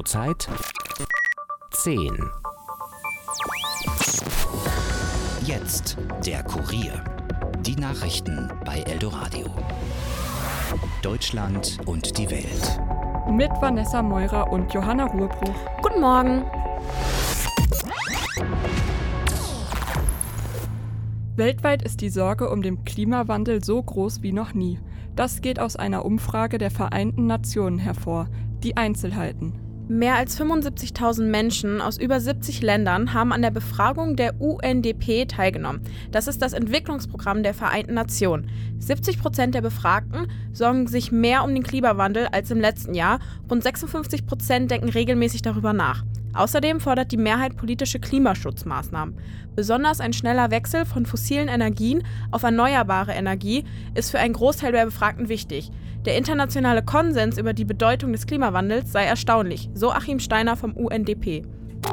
Zurzeit 10. Jetzt der Kurier. Die Nachrichten bei Eldoradio. Deutschland und die Welt. Mit Vanessa Meurer und Johanna Ruhrbruch. Guten Morgen. Weltweit ist die Sorge um den Klimawandel so groß wie noch nie. Das geht aus einer Umfrage der Vereinten Nationen hervor. Die Einzelheiten. Mehr als 75.000 Menschen aus über 70 Ländern haben an der Befragung der UNDP teilgenommen. Das ist das Entwicklungsprogramm der Vereinten Nationen. 70% der Befragten sorgen sich mehr um den Klimawandel als im letzten Jahr. Rund 56% denken regelmäßig darüber nach. Außerdem fordert die Mehrheit politische Klimaschutzmaßnahmen. Besonders ein schneller Wechsel von fossilen Energien auf erneuerbare Energie ist für einen Großteil der Befragten wichtig. Der internationale Konsens über die Bedeutung des Klimawandels sei erstaunlich, so Achim Steiner vom UNDP.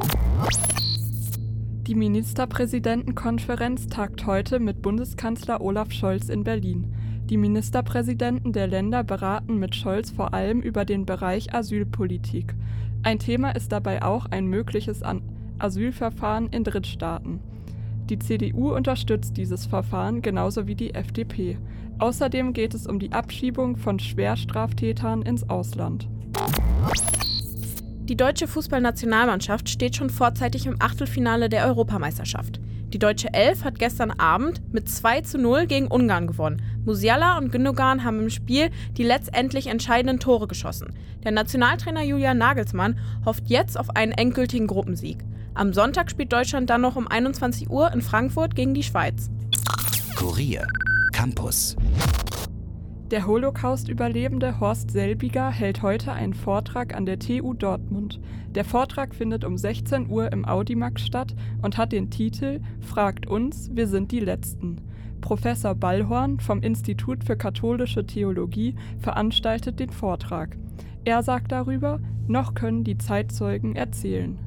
Die Ministerpräsidentenkonferenz tagt heute mit Bundeskanzler Olaf Scholz in Berlin. Die Ministerpräsidenten der Länder beraten mit Scholz vor allem über den Bereich Asylpolitik. Ein Thema ist dabei auch ein mögliches Asylverfahren in Drittstaaten. Die CDU unterstützt dieses Verfahren genauso wie die FDP. Außerdem geht es um die Abschiebung von Schwerstraftätern ins Ausland. Die deutsche Fußballnationalmannschaft steht schon vorzeitig im Achtelfinale der Europameisterschaft. Die deutsche Elf hat gestern Abend mit 2:0 gegen Ungarn gewonnen. Musiala und Gündogan haben im Spiel die letztendlich entscheidenden Tore geschossen. Der Nationaltrainer Julian Nagelsmann hofft jetzt auf einen endgültigen Gruppensieg. Am Sonntag spielt Deutschland dann noch um 21 Uhr in Frankfurt gegen die Schweiz. Kurier Campus. Der Holocaust-Überlebende Horst Selbiger hält heute einen Vortrag an der TU Dortmund. Der Vortrag findet um 16 Uhr im Audimax statt und hat den Titel »Fragt uns, wir sind die Letzten«. Professor Ballhorn vom Institut für katholische Theologie veranstaltet den Vortrag. Er sagt darüber, noch können die Zeitzeugen erzählen.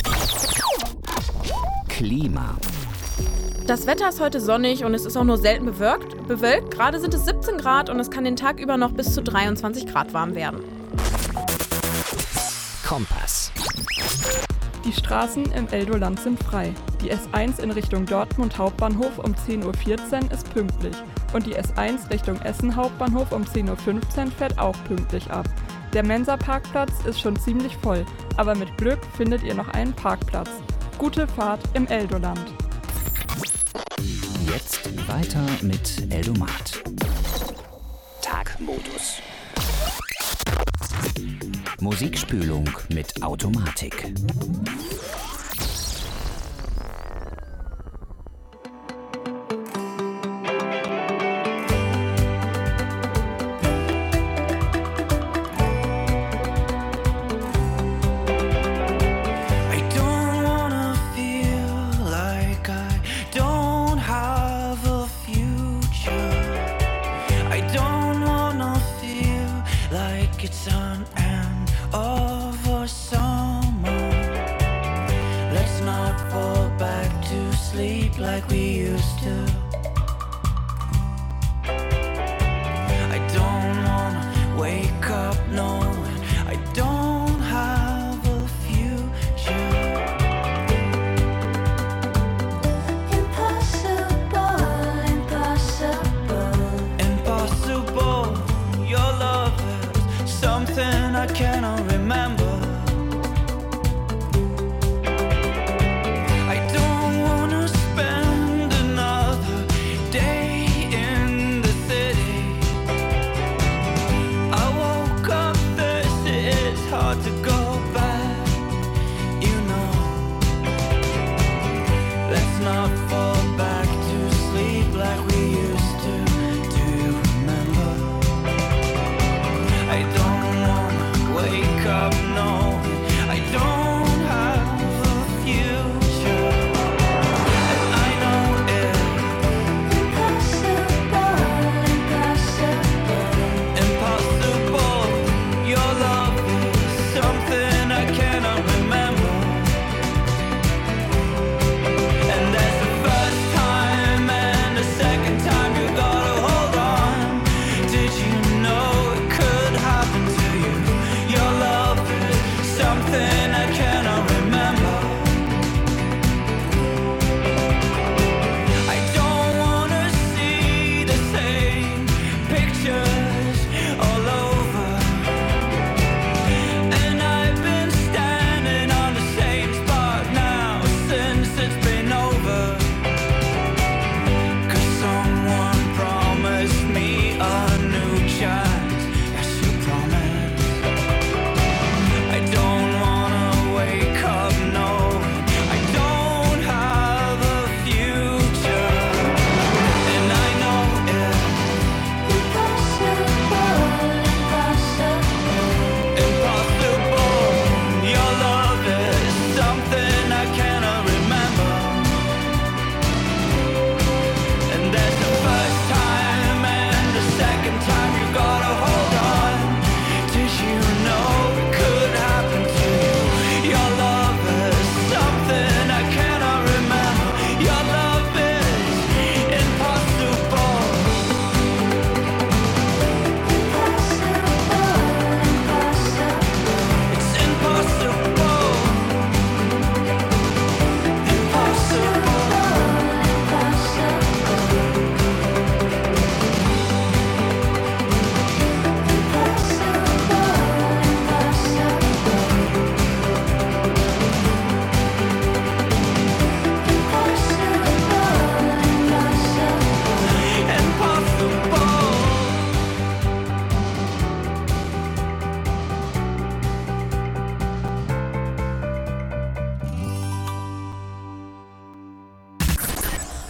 Klima. Das Wetter ist heute sonnig und es ist auch nur selten bewölkt. Gerade sind es 17 Grad und es kann den Tag über noch bis zu 23 Grad warm werden. Kompass. Die Straßen im Eldoland sind frei. Die S1 in Richtung Dortmund Hauptbahnhof um 10:14 Uhr ist pünktlich. Und die S1 Richtung Essen Hauptbahnhof um 10:15 Uhr fährt auch pünktlich ab. Der Mensa-Parkplatz ist schon ziemlich voll, aber mit Glück findet ihr noch einen Parkplatz. Gute Fahrt im Eldoland. Jetzt weiter mit Eldomat. Tagmodus. Musikspülung mit Automatik. It's an end of a summer. Let's not fall back to sleep like we used to. I don't wanna wake up knowing I don't have a future. Impossible, impossible, impossible. Your love is something I cannot remember. I don't wanna spend another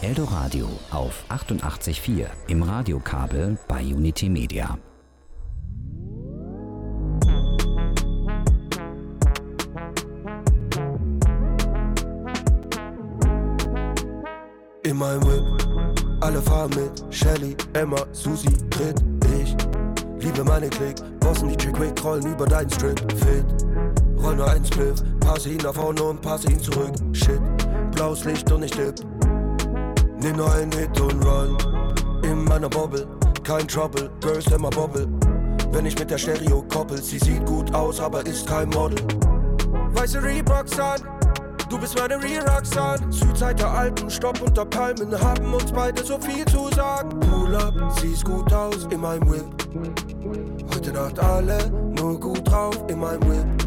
Eldoradio auf 88,4 im Radiokabel bei Unity Media. In meinem Whip, alle fahren mit Shelly, Emma, Susi, Brit, ich liebe meine Klick, bossen die Chick Quick, rollen über deinen Strip, fit, roll nur einen Spliff, passe ihn nach vorne und passe ihn zurück, shit, blaues Licht und ich dipp, nimm nur einen Hit und run, in meiner Bobble, kein Trouble, Girls immer Bobble, wenn ich mit der Stereo koppel, sie sieht gut aus, aber ist kein Model, weiße Reeboks an, du bist meine Real Roxanne. Südzeit der Alpen, Stopp unter Palmen, haben uns beide so viel zu sagen. Pull up, siehst gut aus in meinem Whip. Heute Nacht alle nur gut drauf in meinem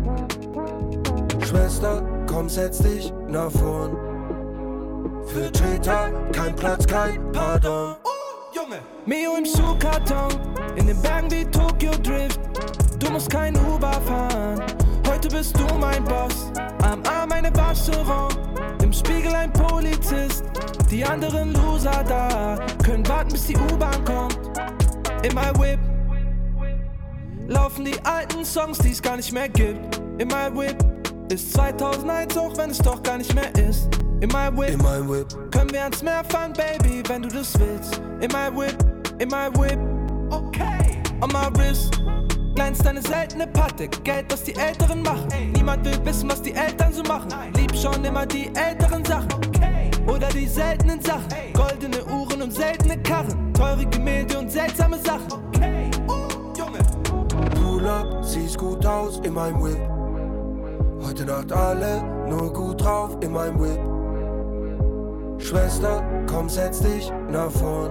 Whip. Schwester, komm, setz dich nach vorn. Für Cheetah, kein Platz, kein Pardon. Junge! Mio im Schuhkarton, in den Bergen wie Tokyo Drift. Du musst kein Uber fahren, heute bist du mein Boss. Am Arm eine Waschserong, im Spiegel ein Polizist. Die anderen Loser da können warten, bis die U-Bahn kommt. In my Whip laufen die alten Songs, die es gar nicht mehr gibt. In my Whip ist 2001, auch wenn es doch gar nicht mehr ist. In my Whip können wir ans Meer fahren, Baby, wenn du das willst. In my Whip, okay. On my wrist glänzt eine seltene Patek, Geld, das die Älteren machen. Niemand will wissen, was die Eltern so machen. Lieb schon immer die älteren Sachen, oder die seltenen Sachen. Goldene Uhren und seltene Karren, teure Gemälde und seltsame Sachen. Junge! Pull up, siehst gut aus in meinem Whip. Heute Nacht alle nur gut drauf in meinem Whip. Schwester, komm, setz dich nach vorn.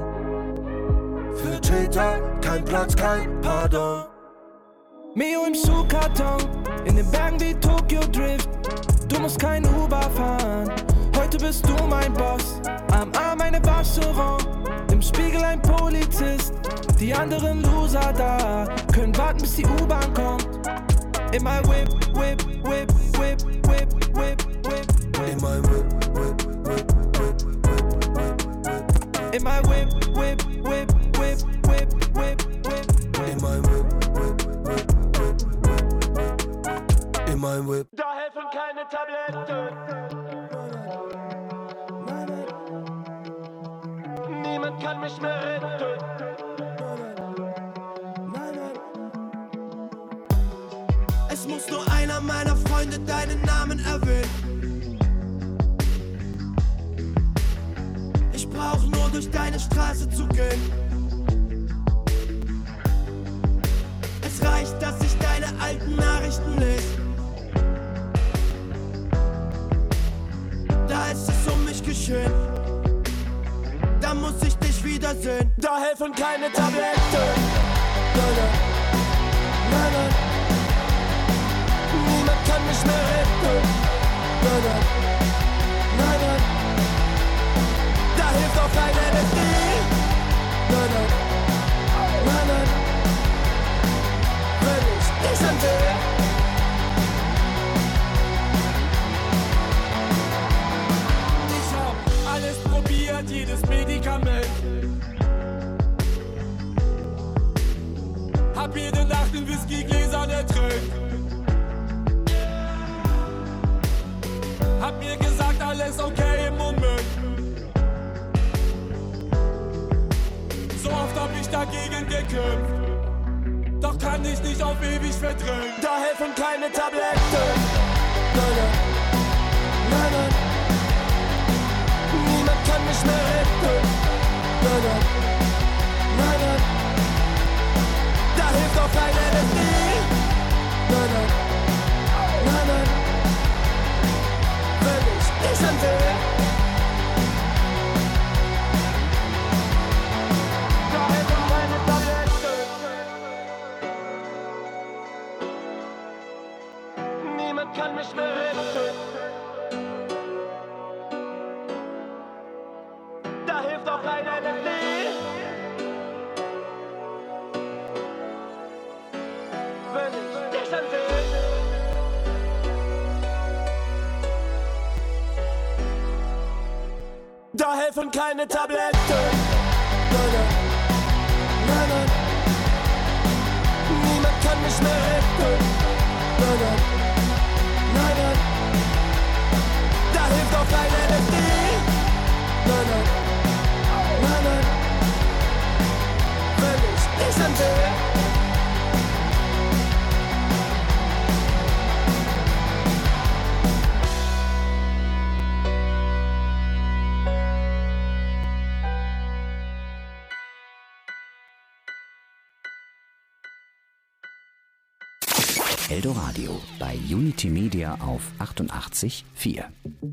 Für Cheetah, kein Platz, kein Pardon. Mio im Schuhkarton, in den Bergen wie Tokyo Drift. Du musst kein Uber fahren, heute bist du mein Boss. Am Arm eine Waschserong, im Spiegel ein Polizist. Die anderen Loser da können warten, bis die U-Bahn kommt. In my Whip, Whip, Whip, Whip, Whip, Whip, Whip. In my Whip, Whip, Whip, Whip, Whip, Whip, Whip. In my Whip, Whip, Whip, Whip, Whip, Whip, Whip. In my Whip, Whip, Whip. In meinem Whip. Da helfen keine Tabletten. Niemand kann mich mehr retten. Es muss nur einer meiner Freunde deinen Namen erwähnen. Ich brauch nur durch deine Straße zu gehen. Es reicht, dass ich deine alten Nachrichten lese. Da ist es um mich geschehen. Da muss ich dich wiedersehen. Da helfen keine Tabletten. Nein, nein, nein, nein. Niemand kann mich mehr retten. Nein, nein, nein, nein. Da hilft auch kein LSD. Nein, nein, nein, nein. Wenn ich dich ansehe. Ich hab alles probiert, jedes Medikament. Hab jede Nacht in Whiskygläsern ertränkt. Hab mir gesagt, alles okay im Moment. So oft hab ich dagegen gekämpft. Doch kann ich nicht auf ewig verdrängen. Da helfen keine Tabletten. Nein, nein, nein, nein. Niemand kann mich mehr retten. Nein, nein, nein, nein. Da hilft auch kein LSD. Nein, nein, nein, nein. Wenn ich dich ansehe. Da helfen keine Tabletten. Niemand kann mich mehr retten. Da helfen keine Tabletten. Nein, niemand kann mich mehr retten. Nein, Da hilft auch kein LSD. nein, Wenn ich dich entsehe. Eldoradio bei Unity Media auf 88,4.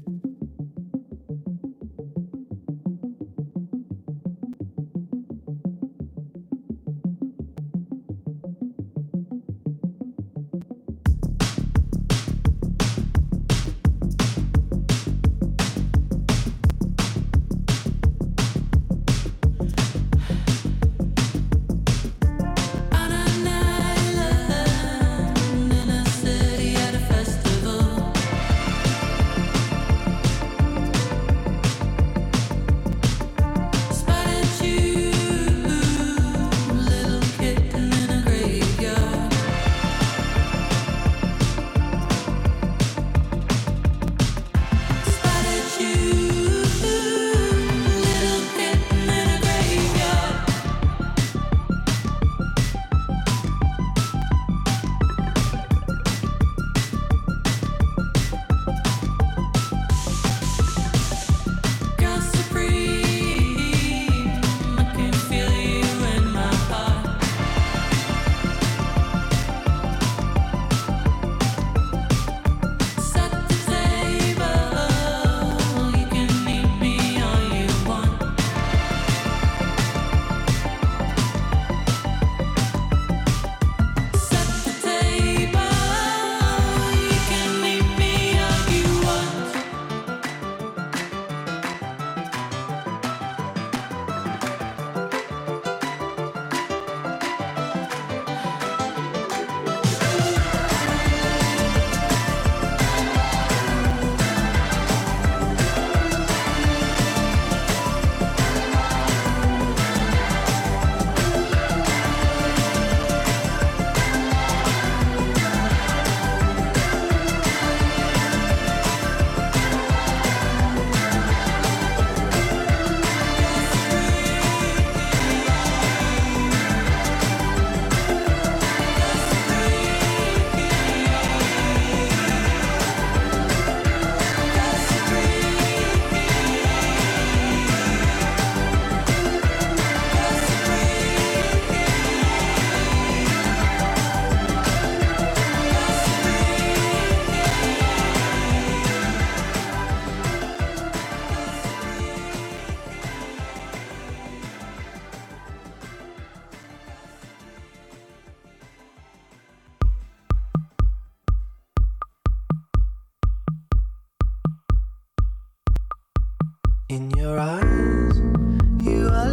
In your eyes, you are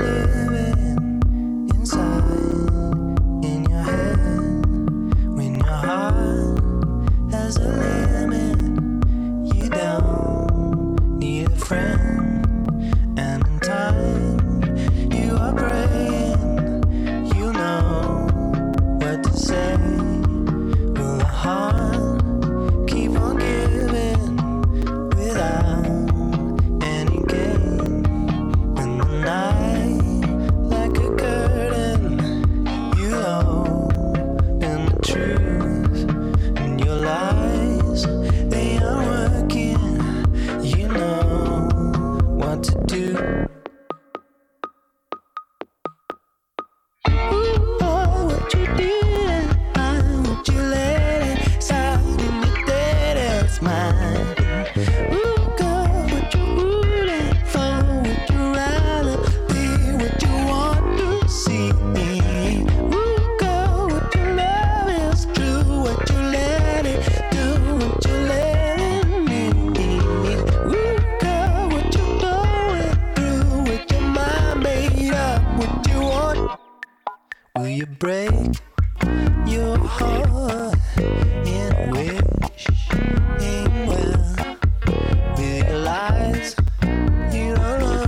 living inside. In your head, when your heart has a limit, you don't need a friend. And in time, you are praying, you know what to say. Will the heart keep on giving without any gain? When the night, like a curtain, you open the truth, and your lies, they are working. You know what to do. Ooh, boy, what you did, why would you let it slide in your dead-ass mind? Ooh, girl, what you rooting for? Would you rather be what you want to see? Ooh, girl, what you love is true. What you let it do, what you letting me. Ooh, girl, what you going through with your mind made up? What you want? Will you break your heart in a wishing well? With your lies, you don't know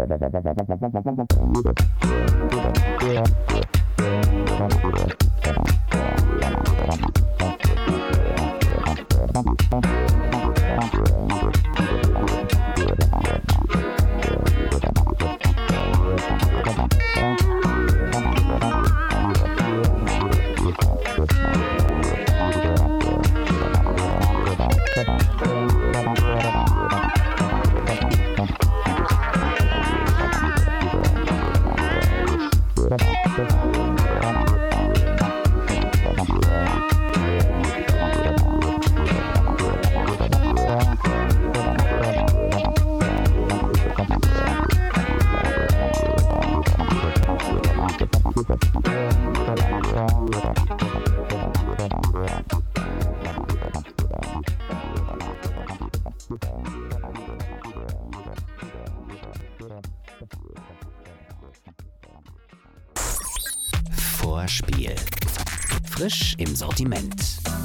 Vorspiel. Frisch im Sortiment.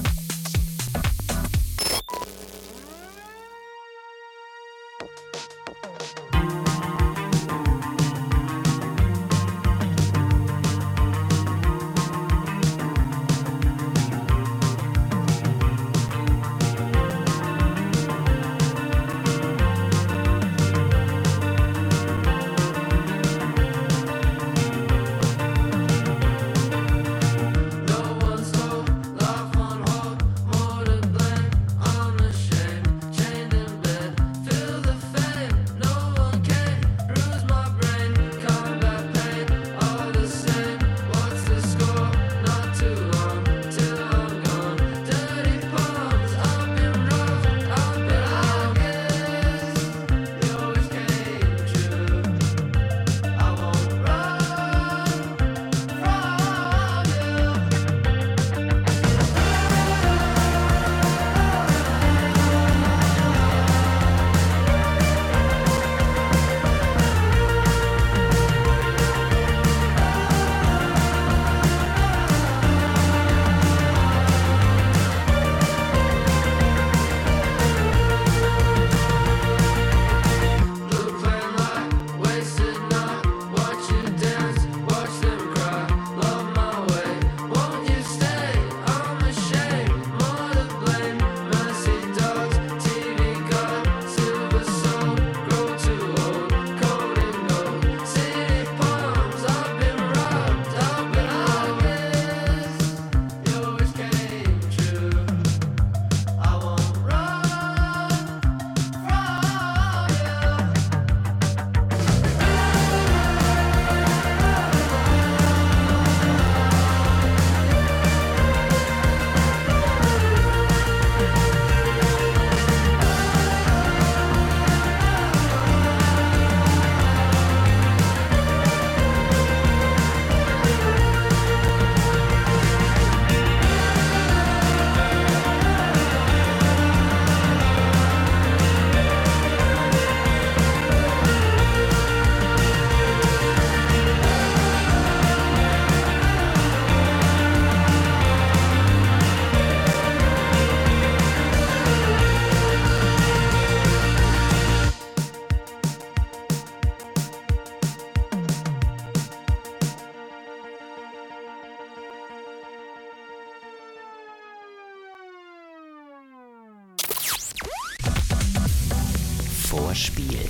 Vorspiel.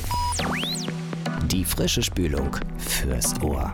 Die frische Spülung fürs Ohr.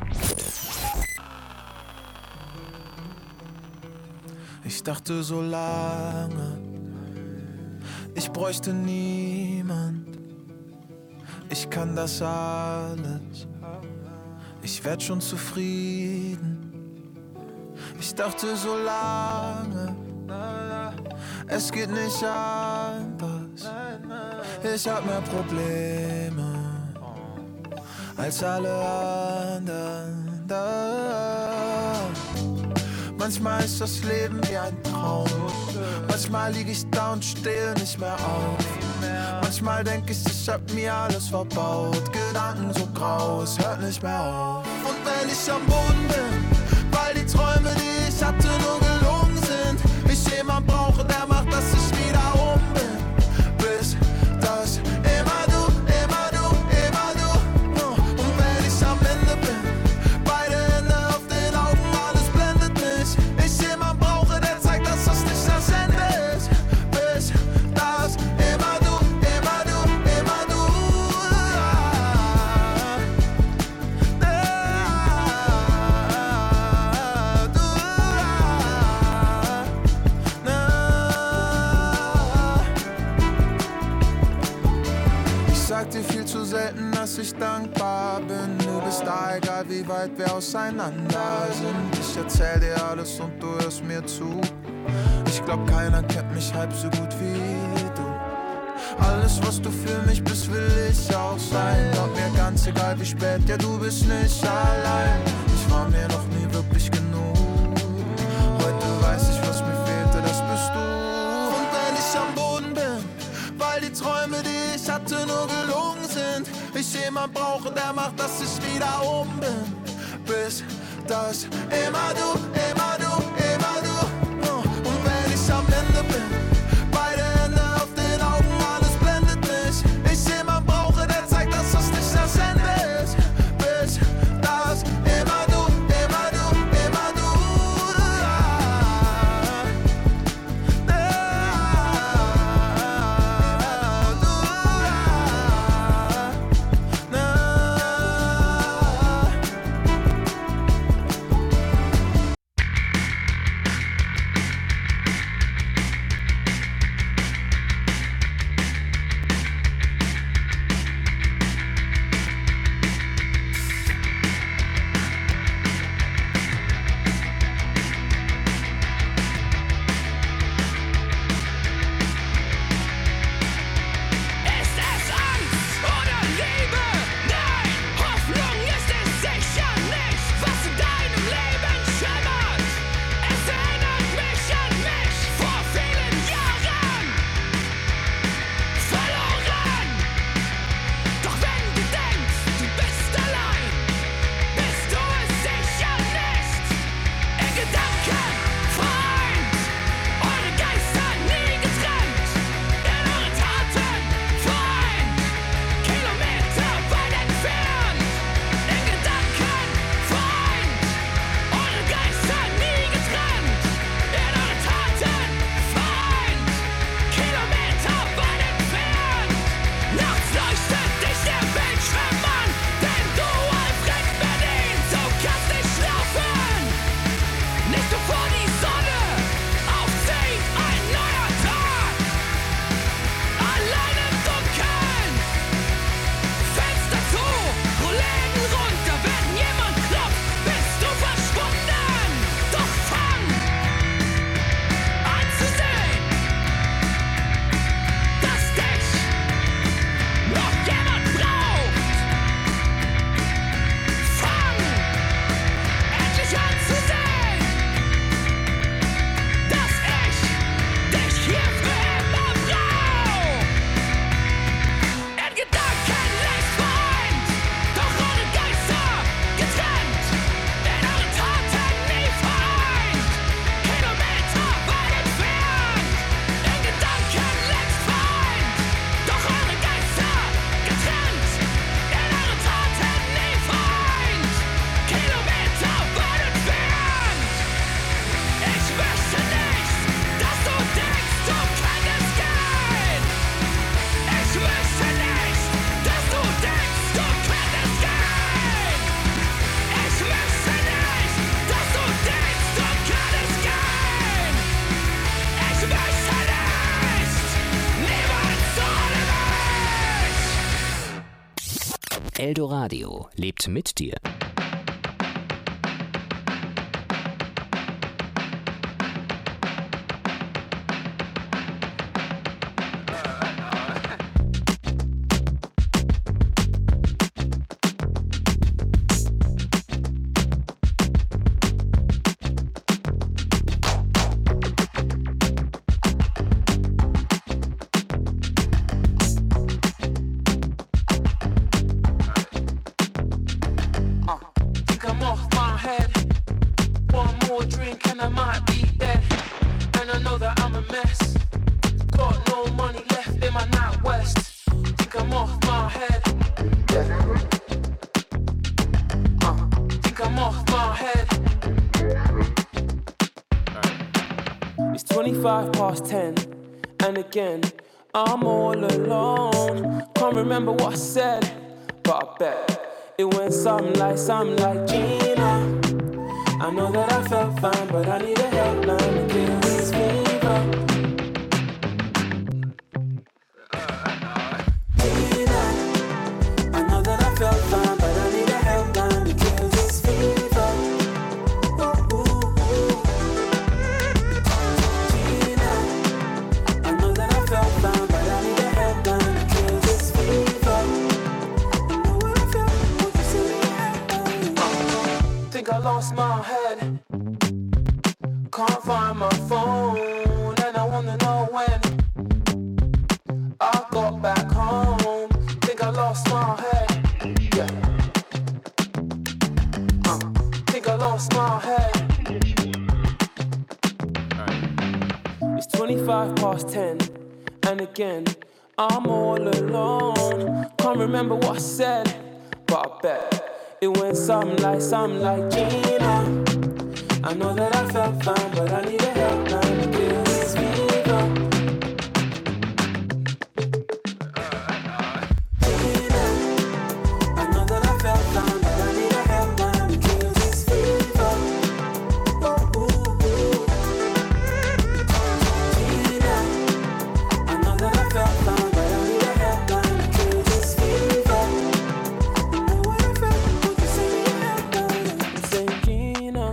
Ich dachte so lange, ich bräuchte niemand. Ich kann das alles, ich werd schon zufrieden. Ich dachte so lange, es geht nicht anders. Ich hab mehr Probleme als alle anderen. Manchmal ist das Leben wie ein Traum. Manchmal lieg ich da und stehe nicht mehr auf. Manchmal denk ich hab mir alles verbaut. Gedanken so grau, es hört nicht mehr auf. Und wenn ich am Boden bin, weil die Träume, die ich hatte, nur gelogen sind, ich jemand brauche, der macht, dass ich wieder um bin. Bis das immer du, dass ich dankbar bin. Du bist da, egal wie weit wir auseinander sind. Ich erzähl dir alles und du hörst mir zu. Ich glaub, keiner kennt mich halb so gut wie du. Alles, was du für mich bist, will ich auch sein. Glaub mir, ganz egal wie spät, ja, du bist nicht allein. Ich war mir noch nie wirklich genug. Heute weiß ich, was mir fehlte, das bist du. Und wenn ich am Boden bin, weil die Träume, die ich hatte, nur gelogen sind, ich jemand brauche, der macht, dass ich wieder oben bin. Bis das immer du, immer du, immer du. Und wenn ich am Ende bin, beide Hände auf den Augen, alles blendet mich. Ich jemand brauche, der zeigt, dass es nicht das Ende ist. Bis das immer du, immer du, immer du. Eldoradio lebt mit dir. It's 25 past 10, and again, I'm all alone. Can't remember what I said, but I bet it went something like Gina. I know that I felt fine, but I need a helpline to kill this fever. Gina, I know that I Can't find my phone, and I wanna know when I got back home. Think I lost my head. Yeah. Think I lost my head. It's 25:10, and again I'm all alone. Can't remember what I said, but I bet it went something like Gina. I know that I felt fine, but I need a helpline to kill this fever. Gina, I know that I felt fine, but I need a helpline to kill this fever. Ooh, ooh, ooh. Gina, I know that I felt fine, but I need a helpline to kill this fever. You know what I felt, would you say me a helpline? Say Gina.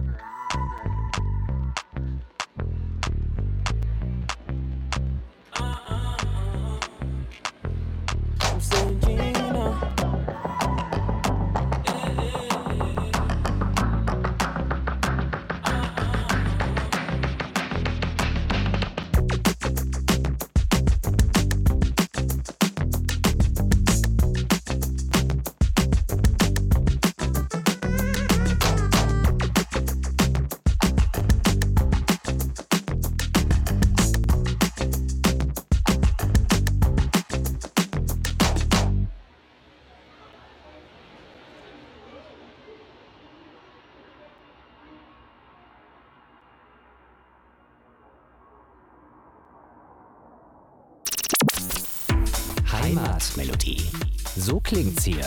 I'm saying Gina. Heimatmelodie. So klingt's hier.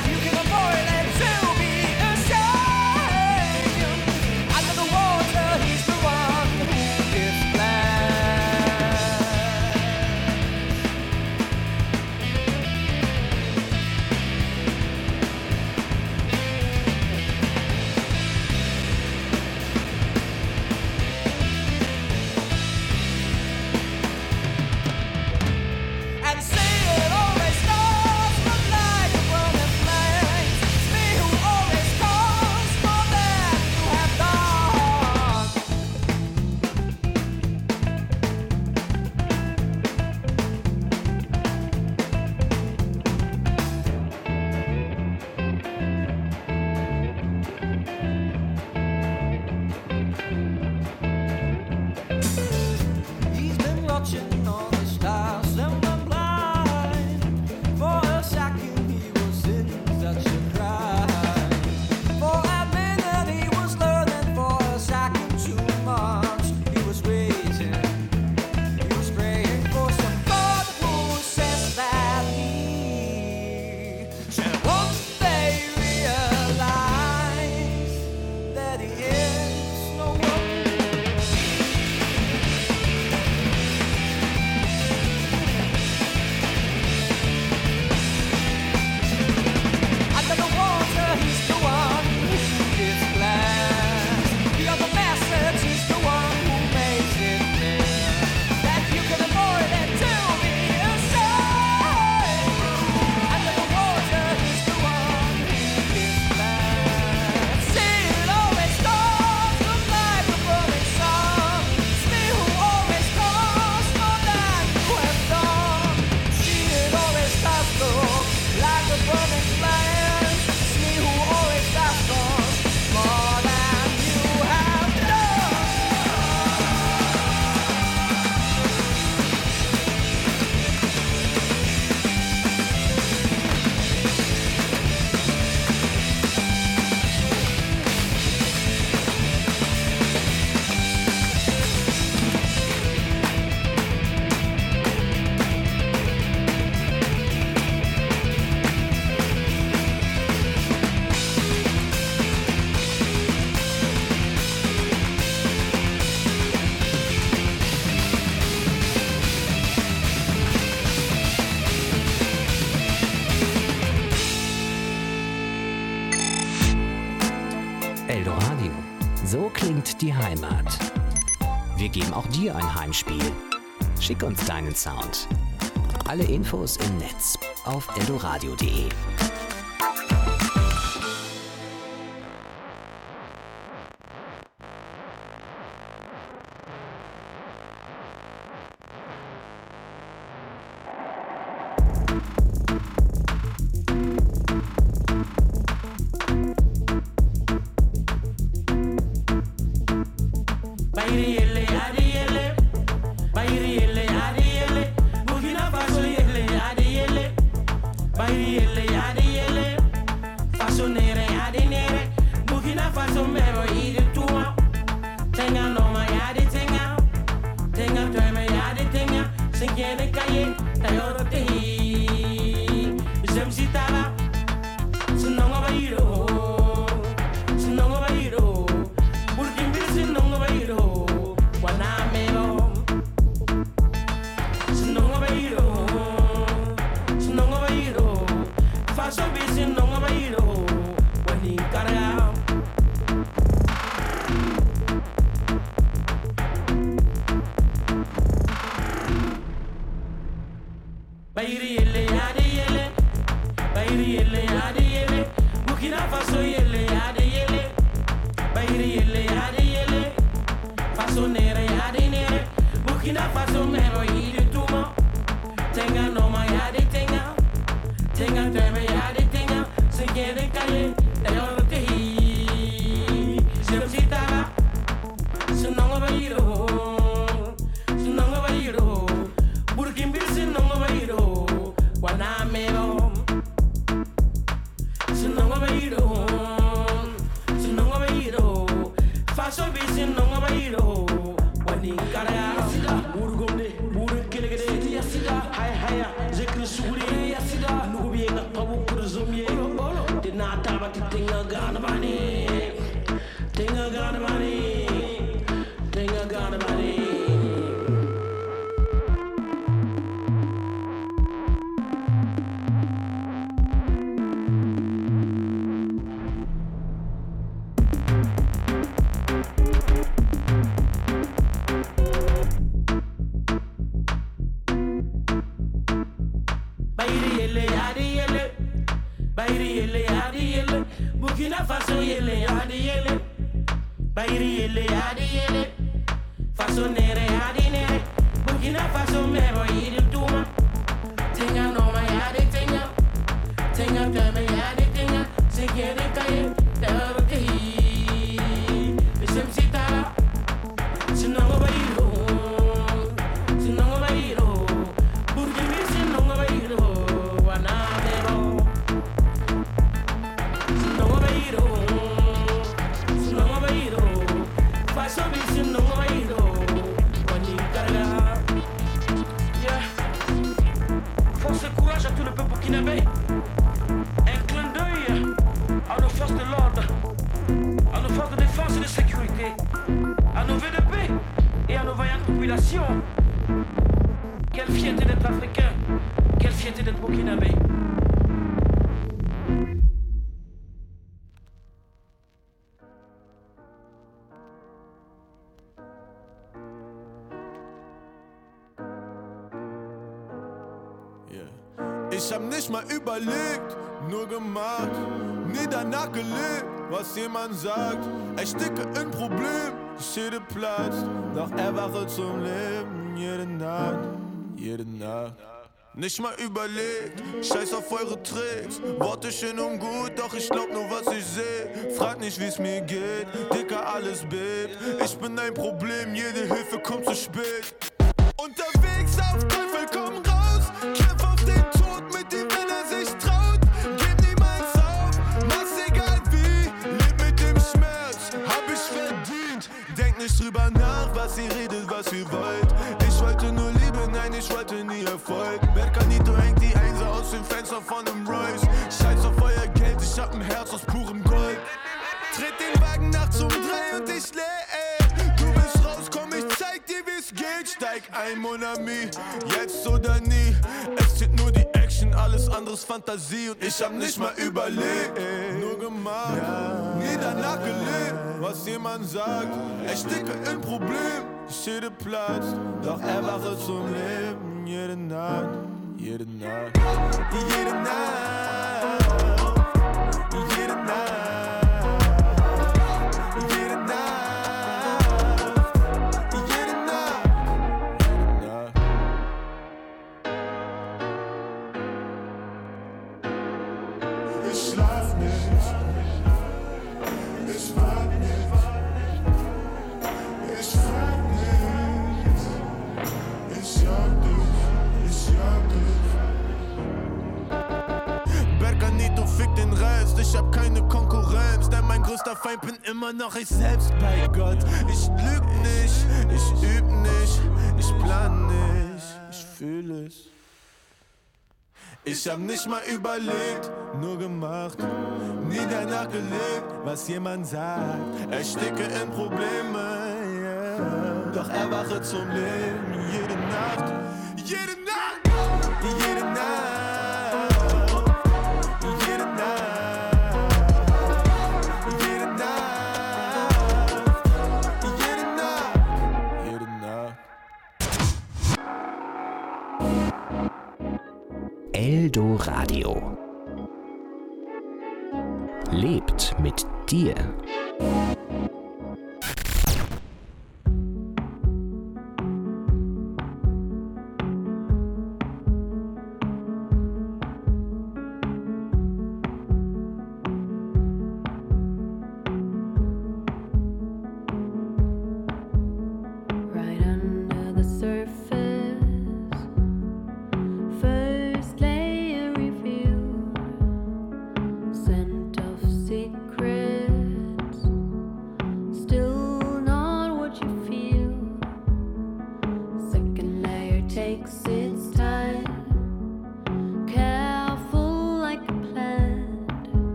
Under the water, Eldoradio. So klingt die Heimat. Wir geben auch dir ein Heimspiel. Schick uns deinen Sound. Alle Infos im Netz auf eldoradio.de. Ich hab nicht mal überlegt, nur gemacht, nie danach gelebt, was jemand sagt. Ich stecke in Problem, die Schäde platzt, doch erwache zum Leben jede Nacht, jede Nacht. Nicht mal überlegt, scheiß auf eure Tricks, Worte schön und gut, doch ich glaub nur was ich seh. Frag nicht wie's mir geht, Dicker alles bebt. Ich bin ein Problem, jede Hilfe kommt zu spät. Unterwegs auf Teufel komm raus, kämpf auf den Tod mit dem, wenn er sich traut. Gib niemals auf, mach's egal wie, leb mit dem Schmerz, hab ich verdient. Denk nicht drüber nach, was ihr redet, was ihr wollt. Ich wollte nur Liebe, nein, ich wollte nie Erfolg. Mercanito hängt die Einser aus dem Fenster von nem Royce. Scheiß auf euer Geld, ich hab ein Herz aus purem Gold. Tritt den Wagen nachts um 3 und ich leer. Du willst raus, komm, ich zeig dir, wie's geht. like ein Mon Ami. Jetzt oder nie, es zählt nur die Action, alles andere ist Fantasie. Und ich hab nicht mal überlegt, nur gemacht, nie danach gelebt, was jemand sagt. Ich stecke in Problem, die Schäde platzt, doch erwache zum Leben, jede Nacht, jede Nacht, jede Nacht, jede Nacht. Ich hab keine Konkurrenz, denn mein größter Feind bin immer noch ich selbst bei Gott. Ich lüg nicht, ich üb nicht, ich plan nicht, ich fühl es. Ich hab nicht mal überlegt, nur gemacht, nie danach gelebt, was jemand sagt. Ersticke in Probleme, yeah. Doch erwache zum Leben, jede Nacht, jede Nacht, jede Nacht. Eldoradio lebt mit dir.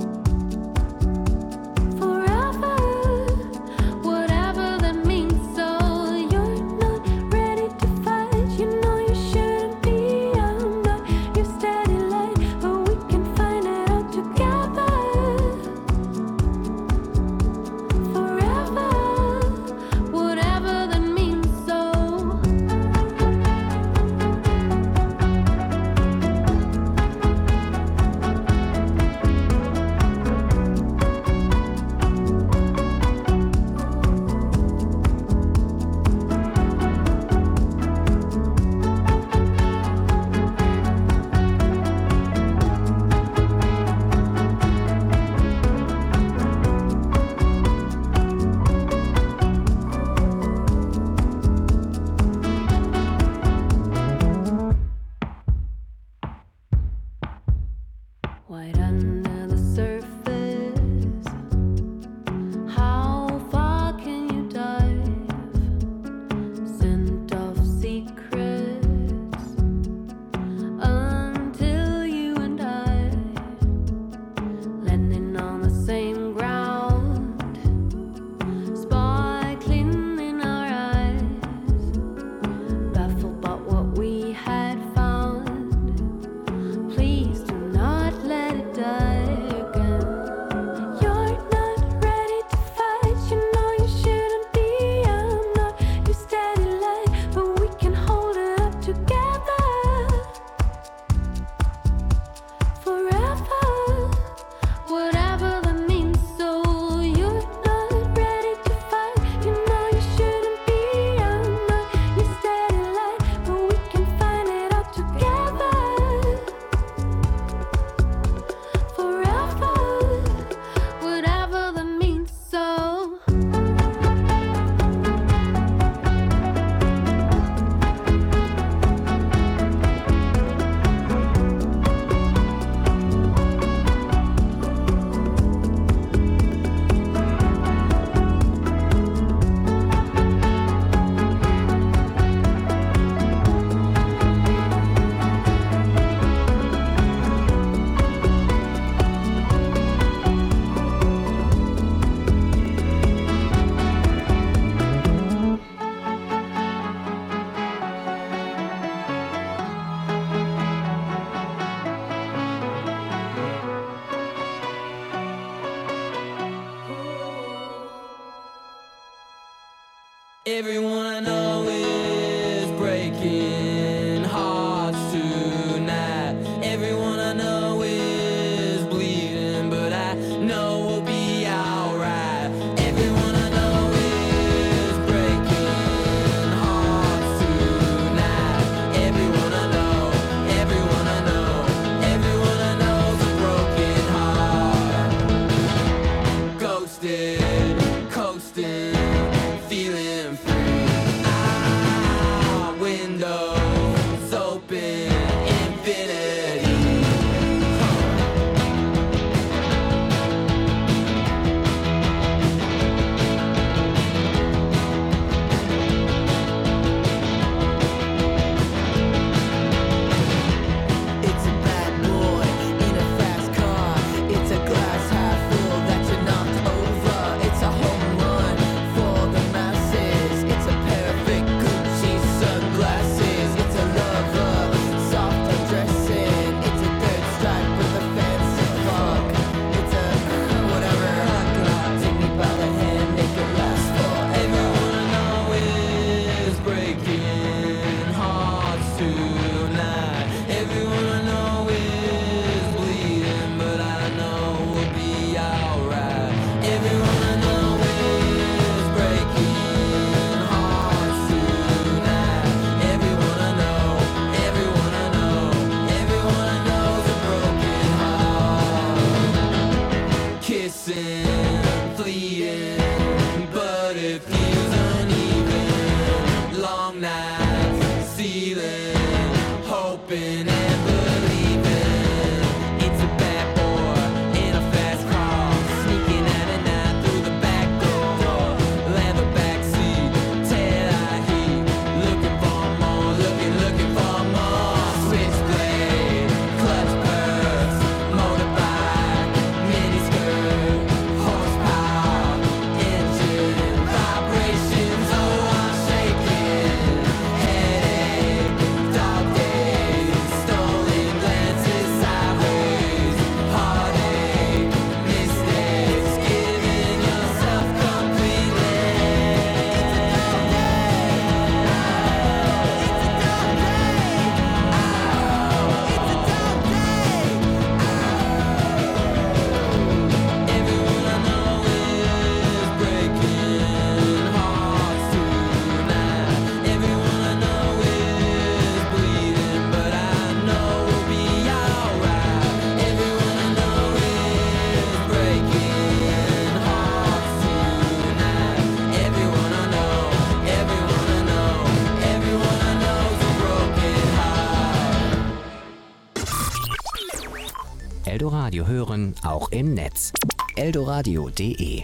So Everyone I know is breaking hearts tonight. Everyone I know is bleeding, but I know we'll be alright. Everyone I know is breaking hearts tonight. Everyone I know, everyone I know, everyone I know's a broken heart. Ghosted, coasting, feeling free. Windows open, infinity. It's a bad boy in a fast car. It's a glass half full that you knocked over. It's a home run for the masses. It's a perfect Gucci sunglasses. It's a lover, soft undressing. It's a third strike with a fancy fuck. It's a whatever. Take me by the hand, make it last forever. Everyone I know is breaking hearts tonight. Everyone I know is bleeding, but I know we'll be alright. Everyone I know is breaking hearts tonight. Everyone I know, everyone I know, everyone I know's a broken heart. Kissing, fleeting, but it feels uneven. Long nights, ceiling, hoping and believing. It's a bad boy in a fast car, sneaking out at night through the back door. Leather backseat, tail-eye heat, looking for more, looking for more. Switchblade, clutch purse, motorbike, miniskirt, horsepower, engine, vibrations. Oh, I'm shaking. Headache, dog days, stolen glances sideways, heartache, mistakes, giving yourself completely. Everyone I know is breaking hearts tonight. Everyone I know is bleeding, but I know we'll be alright. Everyone I know is breaking hearts tonight. Everyone I know, everyone I know, everyone I know's a broken heart. Eldoradio hören, auch im Netz. eldoradio.de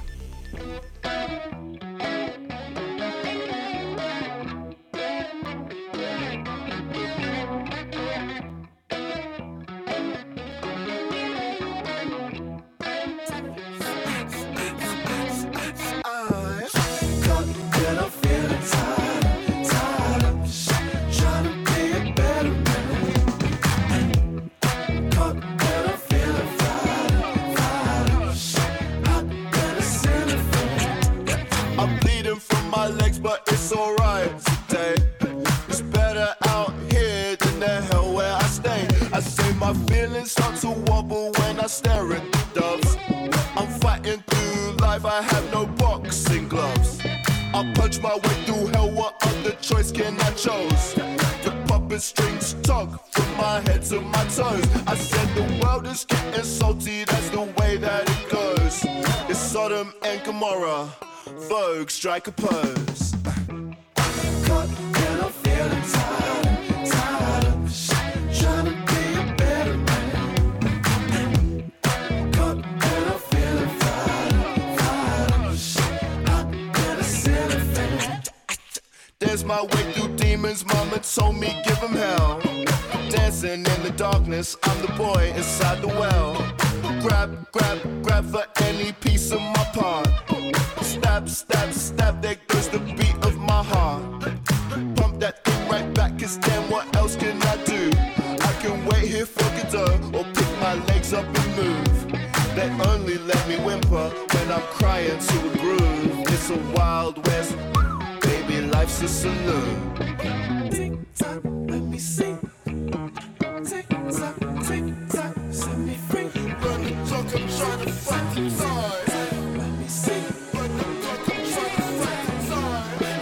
I'm bleeding from my legs, but it's alright today. It's better out here than the hell where I stay. I say my feelings start to wobble when I stare at the doves. I'm fighting through life, I have no boxing gloves. I punch my way through hell, what other choice can I choose? The puppet strings tug from my head to my toes. I said the world is getting salty, that's the way that it goes. It's Sodom and Gomorrah, Vogue, strike a pose. Caught and I'm feeling tired of trying to be a better man. Caught and I'm feeling fired up in a silly fan. There's my way through demons, mama told me give him hell. Dancing in the darkness, I'm the boy inside the well. Grab for any piece of my part. Stab, stab, stab, there goes the beat of my heart. Pump that thing right back, cause then what else can I do? I can wait here for Godot, or pick my legs up and move. They only let me whimper when I'm crying to a groove. It's a wild west, baby, life's a saloon. Tick tock, let me sing. Tick tock, set me free. Run the clock, I'm trying to fight the time. Let me sing. Run the clock, I'm trying to fight the time.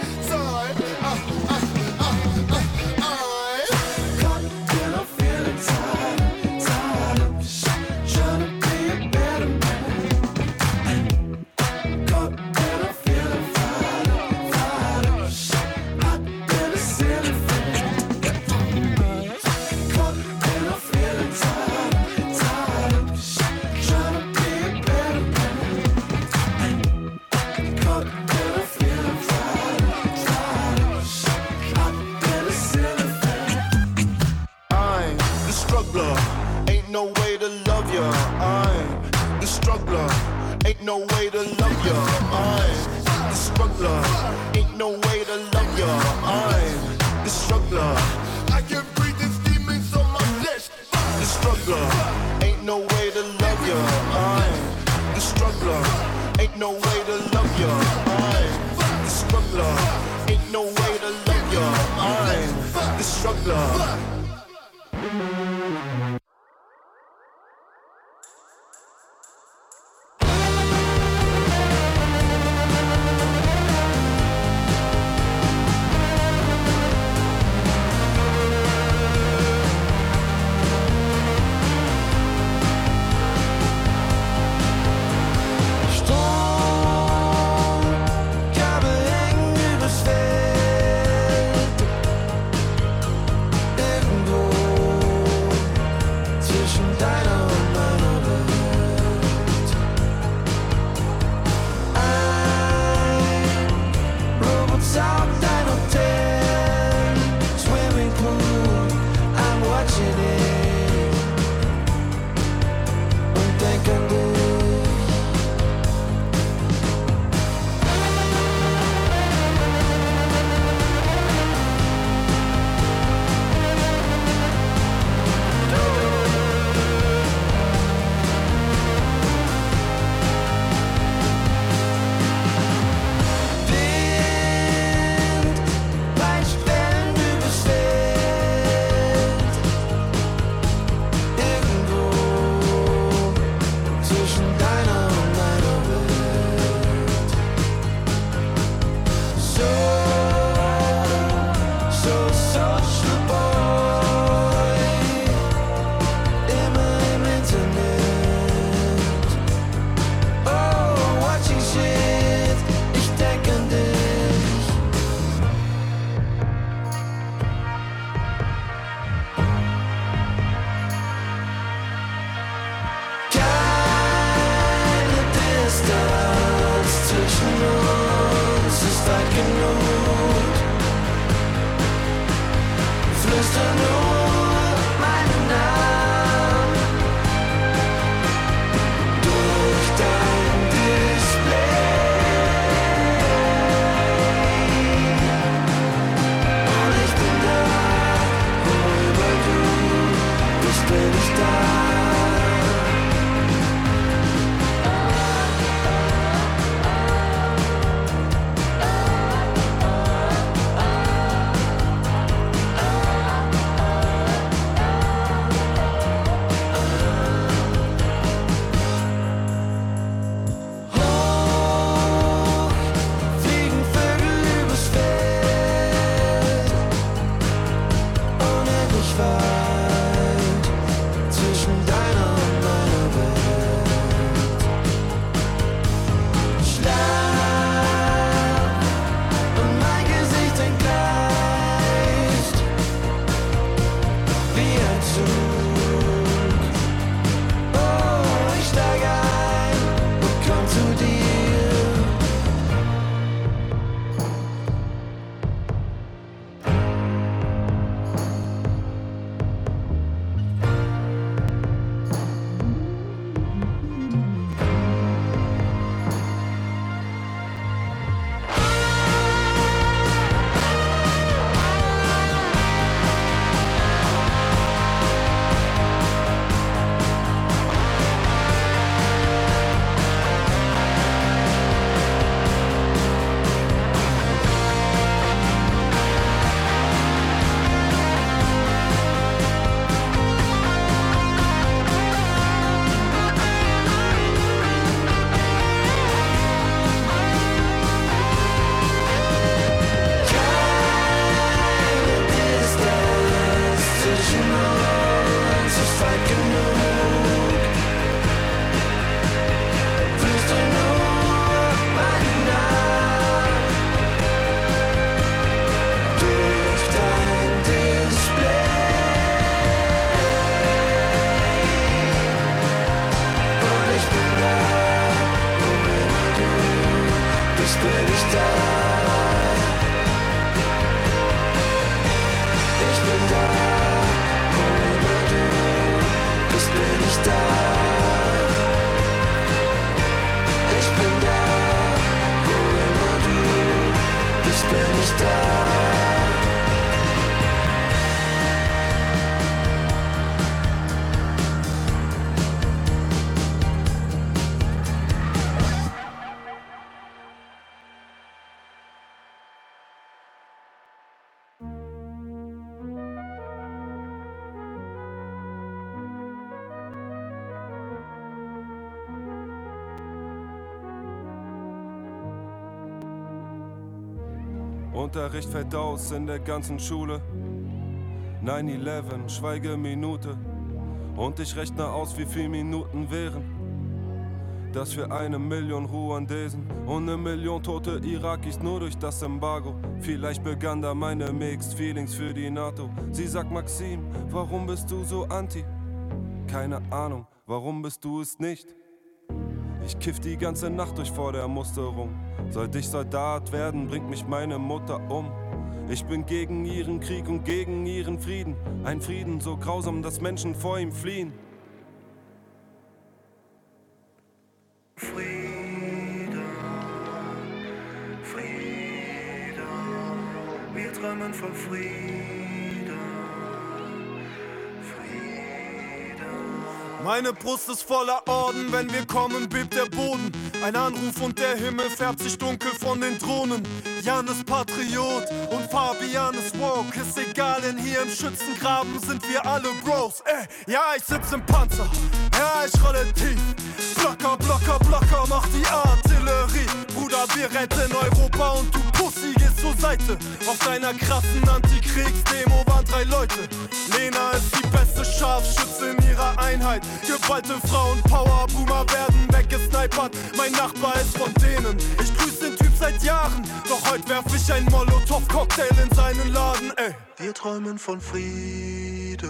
Caught and I'm feeling tired of trying to be a better man. Caught and I'm feeling fired up, hot than a ceiling fan. Caught and I'm feeling tired of trying to be a better man. Caught and I'm feeling fired up, hot than a ceiling fan. I'm the struggler, ain't no way to love ya. I'm the struggler, ain't no way to love ya. I'm the struggler, ain't no way to love ya. I'm the struggler, I can breathe these demons on my flesh. The struggler, ain't no way to love ya. I'm the struggler, ain't no way to love ya. I'm the struggler, ain't no way to love ya. I'm the struggler. Kabel hängen übers Feld. Irgendwo zwischen deiner und meiner Welt. Ein Robot saugt dein Hotel. Swimming pool, I'm watching it. Und denk an dich. Wind weicht Wellen übers Feld. Irgendwo zwischen deiner und meiner Welt. So social boy. Immer im Internet. Oh, watching shit. Ich denk an dich. bin ich da. Ich bin da, wo immer du bist, bin ich da. Ich bin da, wo immer du bist, bin ich da. Unterricht fällt aus in der ganzen Schule. 9/11, Schweigeminute. Und ich rechne aus, wie viele Minuten wären. Dass wir 1 Million Ruandesen und 1 Million tote Irakis nur durch das Embargo. Vielleicht begann da meine Mixed Feelings für die NATO. Sie sagt: Maxim, warum bist du so anti? Keine Ahnung, warum bist du es nicht? Ich kiff die ganze Nacht durch vor der Musterung. Sollte ich Soldat werden, bringt mich meine Mutter um. Ich bin gegen ihren Krieg und gegen ihren Frieden. Ein Frieden so grausam, dass Menschen vor ihm fliehen. Frieden, Frieden, wir träumen von Frieden, Frieden. Meine Brust ist voller Orden, wenn wir kommen, bebt der Boden. Ein Anruf und der Himmel färbt sich dunkel von den Drohnen. Jan ist Patriot und Fabian ist woke. Ist egal, denn hier im Schützengraben sind wir alle Bros. Ja, ich sitz im Panzer, ja, ich rolle tief. Blocker, Blocker, Blocker, mach die Artillerie. Bruder, wir retten Europa und du Pussy gehst zur Seite. Auf deiner krassen Antikriegsdemo waren 3 Leute. Lena ist die beste Scharfschütze in ihrer Einheit. Geballte Frauenpower, Boomer werden weggesnipert. Mein Nachbar ist von denen. Ich grüß den Typ seit Jahren, doch heute werf ich ein Molotow-Cocktail in seinen Laden, ey. Wir träumen von Frieden,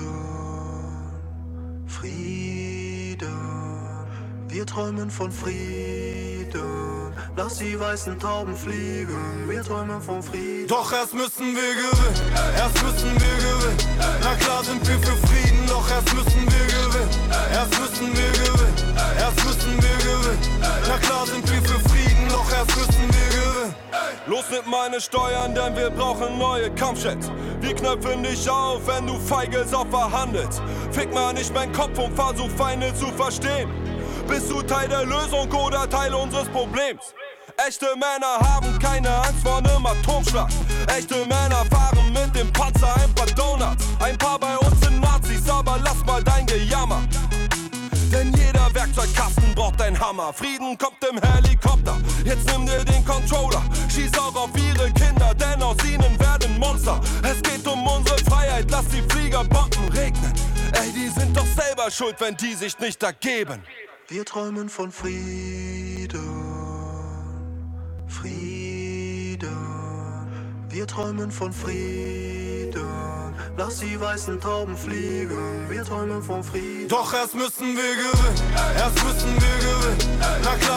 Frieden. Wir träumen von Frieden. Lass die weißen Tauben fliegen. Wir träumen von Frieden. Doch erst müssen wir gewinnen, erst müssen wir gewinnen. Na klar sind wir für Frieden, doch erst müssen wir gewinnen. Erst müssen wir gewinnen, erst müssen wir gewinnen. Na klar sind wir für Frieden, doch erst müssen wir gewinnen. Los mit meine Steuern, denn wir brauchen neue Kampfjets. Wir knöpfen dich auf, wenn du feige Sau verhandelst. Fick mal nicht meinen Kopf und versuch Feinde zu verstehen. Bist du Teil der Lösung oder Teil unseres Problems? Echte Männer haben keine Angst vor einem Atomschlag. Echte Männer fahren mit dem Panzer ein paar Donuts. Ein paar bei uns sind Nazis, aber lass mal dein Gejammer. Denn jeder Werkzeugkasten braucht ein Hammer. Frieden kommt im Helikopter, jetzt nimm dir den Controller. Schieß auch auf ihre Kinder, denn aus ihnen werden Monster. Es geht um unsere Freiheit, lass die Fliegerbomben regnen. Ey, die sind doch selber schuld, wenn die sich nicht ergeben. Wir träumen von Frieden, Frieden. Wir träumen von Frieden. Lass die weißen Tauben fliegen. Wir träumen von Frieden. Doch erst müssen wir gewinnen, erst müssen wir gewinnen. Na klar.